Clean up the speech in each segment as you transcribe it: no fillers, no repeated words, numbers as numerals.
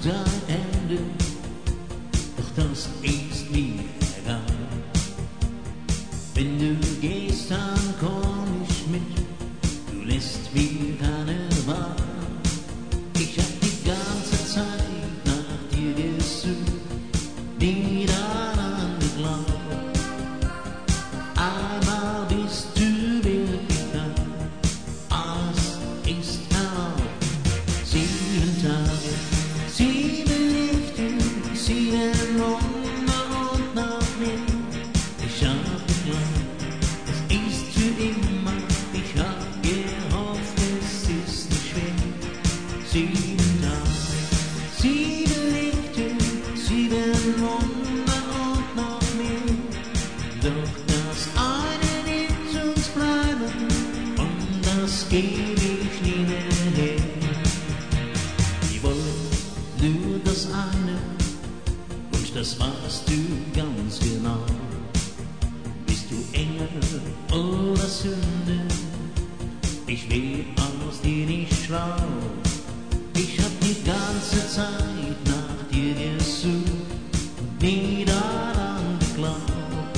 dein Ende, doch das ist mir egal. Wenn du gehst, dann komm ich mit, du lässt mir keine Wahl. Ich hab die ganze Zeit nach dir gesucht, nie daran geglaubt. Einmal bist du wirklich da, alles ist erlaubt. 7 Tage, 7 Nächte, 7 Wunder und noch mehr. Ich hab geglaubt, es ist für immer. Ich hab gehofft, es ist nicht schwer. 7 Tage, 7 Nächte, 7 Wunder und noch mehr. Doch das eine wird uns bleiben und das geb ich nie mehr her. Wir wollen nur das eine und das weißt du ganz genau. Bist du Engel oder Sünde? Ich werd aus dir nicht schlau. Ich hab die ganze Zeit nach dir gesucht und nie daran geglaubt.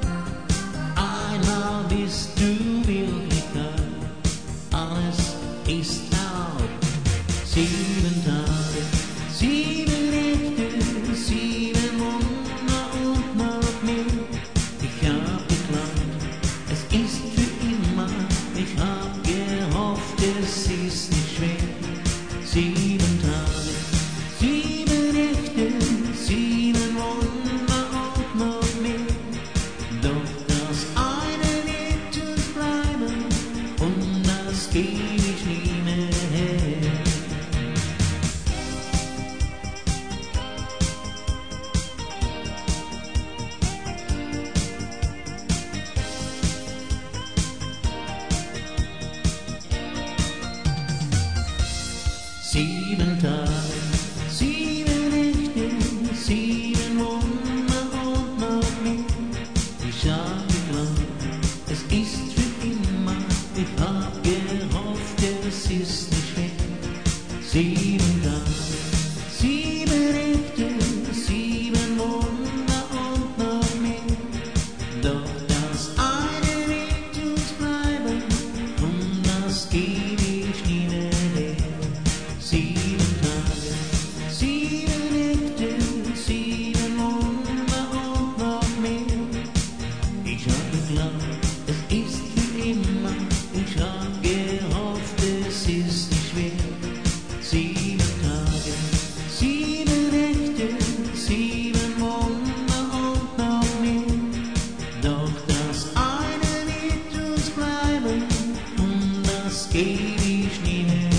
Einmal bist du wirklich da, alles ist erlaubt. 7 Tage, 7 Nächte, 7 Wunder und noch mehr. Ich hab geglaubt, es ist für immer. Ich hab gehofft, es ist nicht schwer. 7 Tage, 7 Nächte, 7 Wunder und noch mehr. Doch das eine wird uns bleiben und das geb ich nie mehr her. Sieben Tage, 7 Nächte, 7 Wunder und noch mehr. Ich hab geglaubt, es ist für immer. Ich hab gehofft, es ist nicht schwer. 7 Tage, 7 Nächte, 7 Wunder und noch mehr. Doch das eine wird uns bleiben und das geb ich nie mehr her. 7 Tage, 7 Nächte, 7 Wunder und noch mehr. Ich hab geglaubt, es ist für immer. Ich hab gehofft, es ist nicht schwer. 7 Tage, 7 Nächte, 7 Wunder und noch mehr. Doch das eine wird uns bleiben und das geb ich nie mehr.